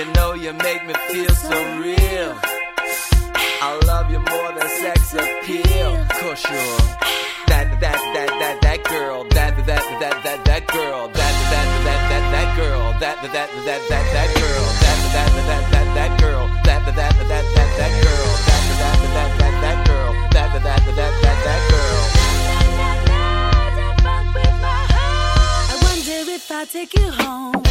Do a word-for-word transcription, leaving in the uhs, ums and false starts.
You know you make me feel so real. I love you more than sex appeal. Cause you're that, that, that, that, that girl. That, that, that, that, that girl. That, that, that, that, that girl. That, that, that, that, that girl. That, that, that, that, that girl. That, that, that, that, that girl. That, that, that, that, that girl. That, that, that, that, that girl. I wonder if I'll take you home.